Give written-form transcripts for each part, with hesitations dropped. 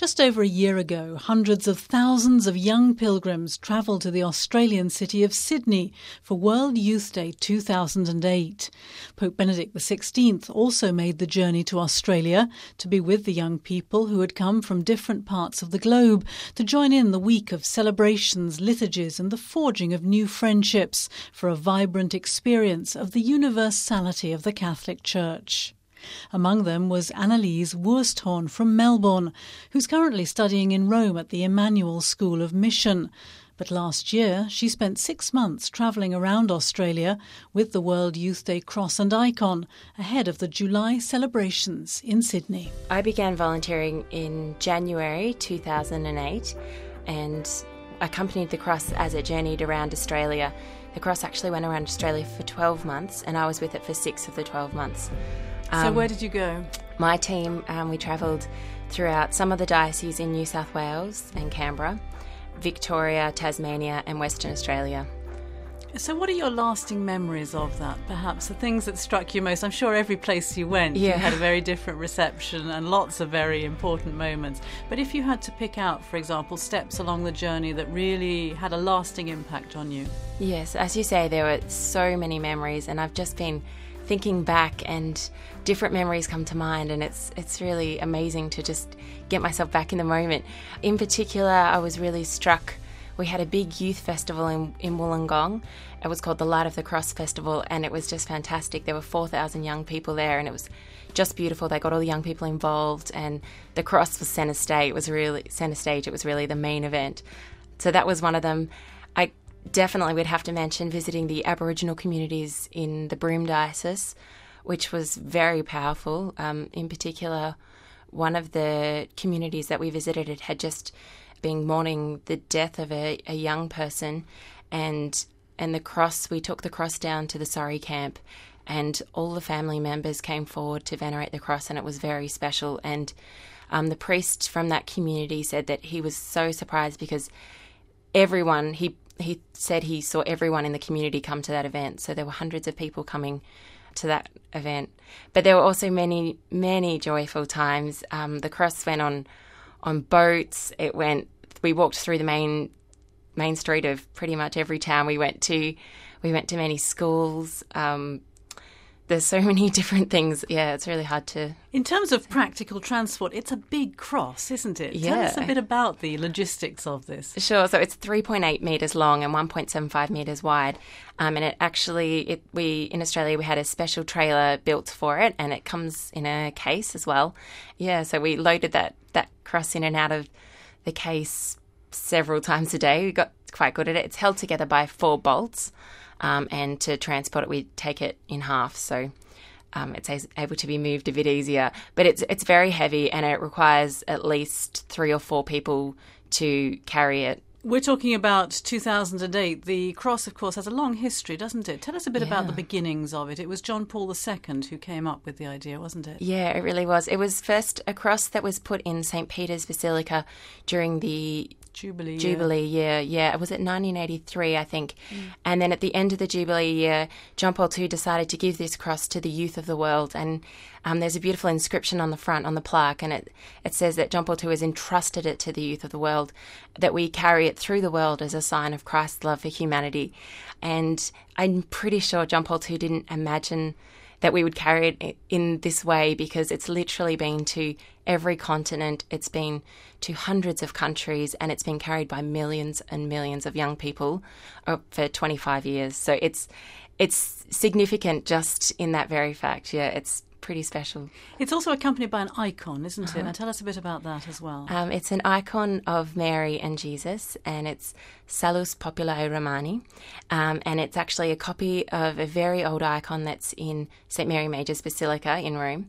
Just over a year ago, hundreds of thousands of young pilgrims travelled to the Australian city of Sydney for World Youth Day 2008. Pope Benedict XVI also made the journey to Australia to be with the young people who had come from different parts of the globe to join in the week of celebrations, liturgies and the forging of new friendships for a vibrant experience of the universality of the Catholic Church. Among them was Anneliese Worsthorn from Melbourne, who's currently studying in Rome at the Emmanuel School of Mission. But last year, she spent 6 months travelling around Australia with the World Youth Day cross and icon ahead of the July celebrations in Sydney. I began volunteering in January 2008 and accompanied the cross as it journeyed around Australia. The cross actually went around Australia for 12 months and I was with it for 6 of the 12 months. So where did you go? My team, we travelled throughout some of the dioceses in New South Wales and Canberra, Victoria, Tasmania and Western Australia. So what are your lasting memories of that? Perhaps the things that struck you most? I'm sure every place you went, you had a very different reception and lots of very important moments. But if you had to pick out, for example, steps along the journey that really had a lasting impact on you? Yes, as you say, there were so many memories and I've just been thinking back and different memories come to mind and it's really amazing to just get myself back in the moment. In particular, I was really struck. We had a big youth festival in Wollongong. It was called the Light of the Cross Festival and it was just fantastic. There were 4,000 young people there and it was just beautiful. They got all the young people involved and the cross was centre stage. It was really the main event. So that was one of them. I definitely would have to mention visiting the Aboriginal communities in the Broome Diocese, which was very powerful. In particular, one of the communities that we visited, it had just been mourning the death of a young person, and the cross, we took the cross down to the Surrey camp and all the family members came forward to venerate the cross and it was very special. And the priest from that community said that he was so surprised because everyone, he said he saw everyone in the community come to that event. So there were hundreds of people coming to that event. But there were also many, many joyful times. The cross went on boats. We walked through the main street of pretty much every town we went to. We went to many schools. There's so many different things. Yeah, it's really hard to... In terms of practical transport, it's a big cross, isn't it? Yeah. Tell us a bit about the logistics of this. Sure. So it's 3.8 metres long and 1.75 metres wide. And it actually, in Australia, we had a special trailer built for it and it comes in a case as well. Yeah, so we loaded that cross in and out of the case several times a day. We got quite good at it. It's held together by 4 bolts. And to transport it, we take it in half, so it's able to be moved a bit easier. But it's very heavy, and it requires at least 3 or 4 people to carry it. We're talking about 2008. The cross, of course, has a long history, doesn't it? Tell us a bit about the beginnings of it. It was John Paul II who came up with the idea, wasn't it? Yeah, it really was. It was first a cross that was put in St. Peter's Basilica during the Jubilee year. Yeah, was it 1983, I think. And then at the end of the Jubilee year, John Paul II decided to give this cross to the youth of the world. And there's a beautiful inscription on the front, on the plaque, and it says that John Paul II has entrusted it to the youth of the world, that we carry it through the world as a sign of Christ's love for humanity. And I'm pretty sure John Paul II didn't imagine that we would carry it in this way, because it's literally been to every continent, it's been to hundreds of countries, and it's been carried by millions and millions of young people for 25 years. So it's significant just in that very fact. Yeah, it's pretty special. It's also accompanied by an icon, isn't it? Now tell us a bit about that as well. It's an icon of Mary and Jesus, and it's Salus Populi Romani, and it's actually a copy of a very old icon that's in St. Mary Major's Basilica in Rome.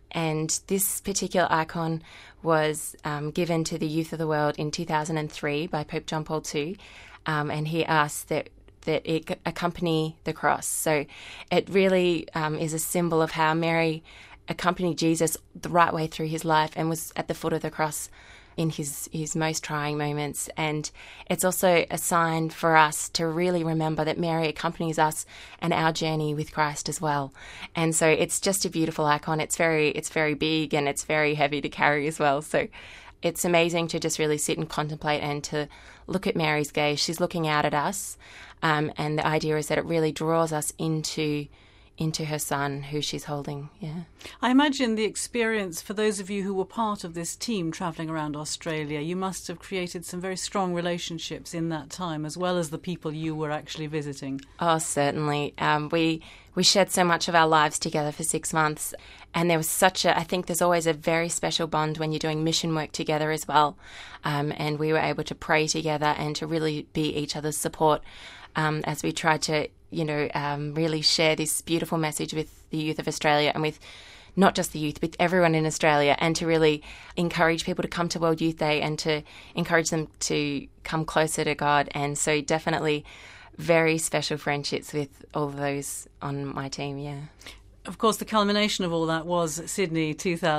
And this particular icon was given to the youth of the world in 2003 by Pope John Paul II, and he asked that it accompany the cross. So it really is a symbol of how Mary accompanied Jesus the right way through his life and was at the foot of the cross in his most trying moments. And it's also a sign for us to really remember that Mary accompanies us and our journey with Christ as well. And so it's just a beautiful icon. It's very big and it's very heavy to carry as well. So it's amazing to just really sit and contemplate and to look at Mary's gaze. She's looking out at us, and the idea is that it really draws us into her son, who she's holding. Yeah. I imagine the experience for those of you who were part of this team travelling around Australia, you must have created some very strong relationships in that time, as well as the people you were actually visiting. Oh, certainly. We shared so much of our lives together for 6 months, and there was I think there's always a very special bond when you're doing mission work together as well. And we were able to pray together and to really be each other's support as we tried to really share this beautiful message with the youth of Australia, and with not just the youth, but everyone in Australia, and to really encourage people to come to World Youth Day and to encourage them to come closer to God. And so definitely very special friendships with all of those on my team, yeah. Of course, the culmination of all that was Sydney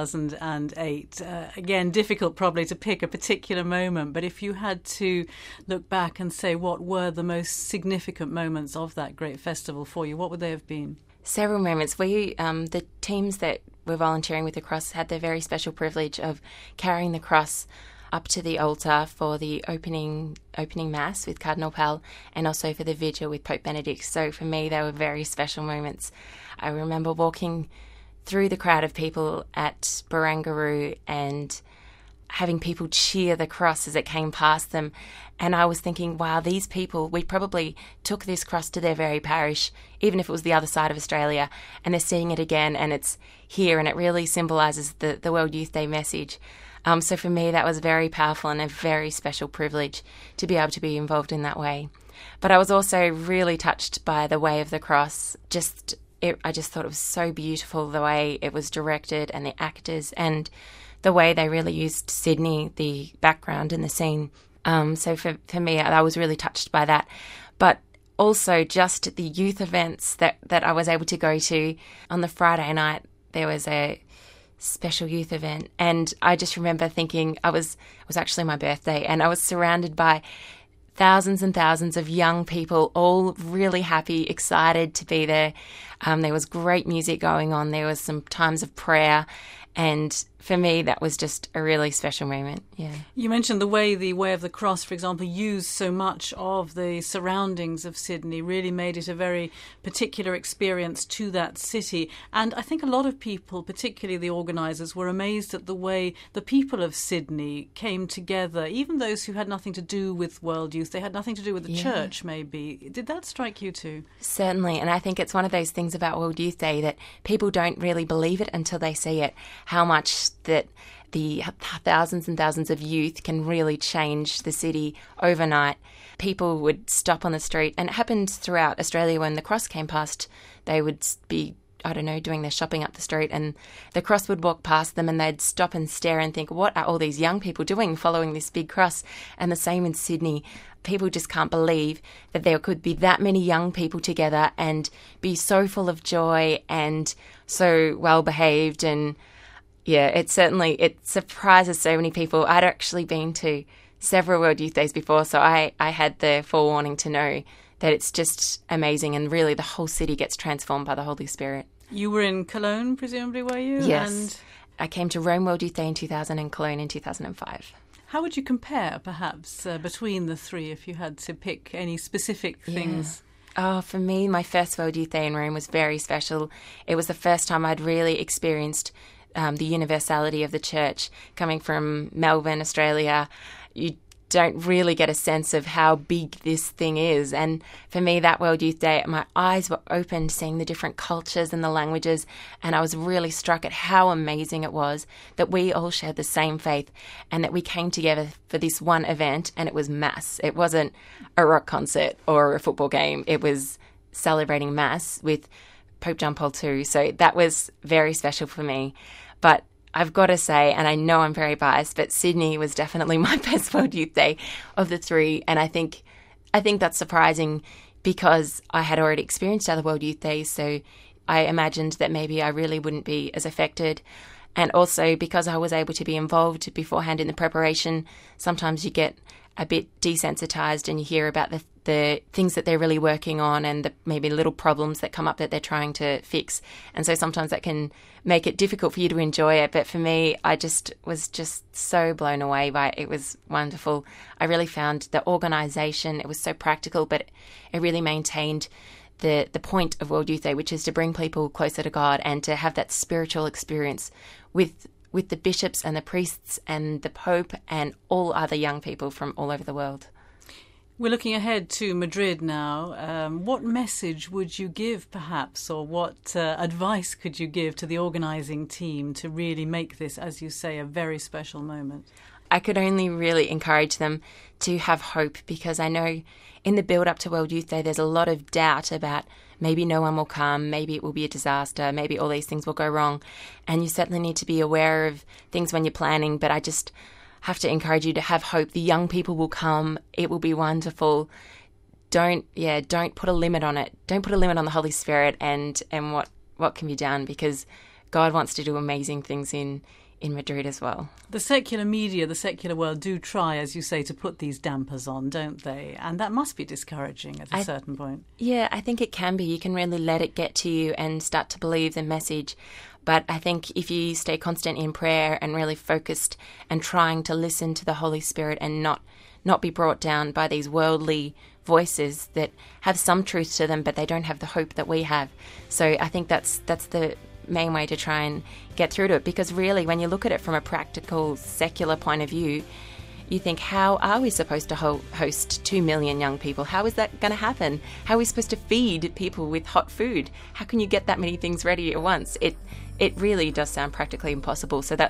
2008. Again, difficult probably to pick a particular moment, but if you had to look back and say what were the most significant moments of that great festival for you, what would they have been? Several moments. The teams that were volunteering with the cross had the very special privilege of carrying the cross up to the altar for the opening mass with Cardinal Pell, and also for the vigil with Pope Benedict. So for me, they were very special moments. I remember walking through the crowd of people at Barangaroo and having people cheer the cross as it came past them. And I was thinking, wow, these people, we probably took this cross to their very parish, even if it was the other side of Australia, and they're seeing it again, and it's here, and it really symbolises the World Youth Day message. So for me, that was very powerful and a very special privilege to be able to be involved in that way. But I was also really touched by the Way of the Cross. I just thought it was so beautiful, the way it was directed, and the actors, and the way they really used Sydney, the background and the scene. So for me, I was really touched by that. But also just the youth events that I was able to go to. On the Friday night, there was a special youth event, and I just remember thinking it was actually my birthday, and I was surrounded by thousands and thousands of young people, all really happy, excited to be there. There was great music going on. There was some times of prayer. And for me, that was just a really special moment, yeah. You mentioned the Way of the Cross, for example, used so much of the surroundings of Sydney, really made it a very particular experience to that city. And I think a lot of people, particularly the organisers, were amazed at the way the people of Sydney came together, even those who had nothing to do with World Youth. They had nothing to do with the church, maybe. Did that strike you too? Certainly, and I think it's one of those things about World Youth Day that people don't really believe it until they see it, how much that the thousands and thousands of youth can really change the city overnight. People would stop on the street, and it happened throughout Australia when the cross came past. They would be, doing their shopping up the street, and the cross would walk past them, and they'd stop and stare and think, what are all these young people doing following this big cross? And the same in Sydney. People just can't believe that there could be that many young people together and be so full of joy and so well behaved. And yeah, it surprises so many people. I'd actually been to several World Youth Days before, so I had the forewarning to know that it's just amazing, and really the whole city gets transformed by the Holy Spirit. You were in Cologne, presumably, were you? Yes. And I came to Rome World Youth Day in 2000 and Cologne in 2005. How would you compare, perhaps, between the three, if you had to pick any specific things? Oh, for me, my first World Youth Day in Rome was very special. It was the first time I'd really experienced the universality of the church. Coming from Melbourne, Australia, you don't really get a sense of how big this thing is. And for me, that World Youth Day, my eyes were opened seeing the different cultures and the languages, and I was really struck at how amazing it was that we all shared the same faith and that we came together for this one event, and it was Mass. It wasn't a rock concert or a football game. It was celebrating Mass with Pope John Paul II. So that was very special for me. But I've got to say, and I know I'm very biased, but Sydney was definitely my best World Youth Day of the three. And I think that's surprising because I had already experienced other World Youth Days, so I imagined that maybe I really wouldn't be as affected. And also because I was able to be involved beforehand in the preparation, sometimes you get a bit desensitized, and you hear about the things that they're really working on and the maybe little problems that come up that they're trying to fix. And so sometimes that can make it difficult for you to enjoy it. But for me, I was just so blown away by it. It was wonderful. I really found the organisation, it was so practical, but it really maintained the point of World Youth Day, which is to bring people closer to God and to have that spiritual experience with the bishops and the priests and the Pope and all other young people from all over the world. We're looking ahead to Madrid now. What message would you give, perhaps, or what advice could you give to the organising team to really make this, as you say, a very special moment? I could only really encourage them to have hope, because I know in the build-up to World Youth Day there's a lot of doubt about maybe no one will come, maybe it will be a disaster, maybe all these things will go wrong. And you certainly need to be aware of things when you're planning, but I just have to encourage you to have hope. The young people will come. It will be wonderful. Don't put a limit on it. Don't put a limit on the Holy Spirit and what can be done, because God wants to do amazing things in Madrid as well. The secular media, the secular world do try, as you say, to put these dampers on, don't they? And that must be discouraging at a certain point. Yeah, I think it can be. You can really let it get to you and start to believe the message. But I think if you stay constant in prayer and really focused and trying to listen to the Holy Spirit and not be brought down by these worldly voices that have some truth to them, but they don't have the hope that we have. So I think that's the main way to try and get through to it, because really when you look at it from a practical secular point of view, you think, how are we supposed to host 2 million young people? How is that going to happen? How are we supposed to feed people with hot food? How can you get that many things ready at once? It really does sound practically impossible. So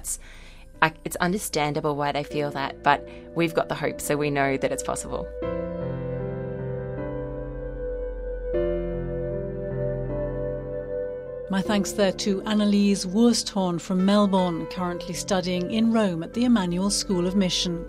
it's understandable why they feel that, but we've got the hope, so we know that it's possible. My thanks there to Anneliese Worsthorn from Melbourne, currently studying in Rome at the Emmanuel School of Mission.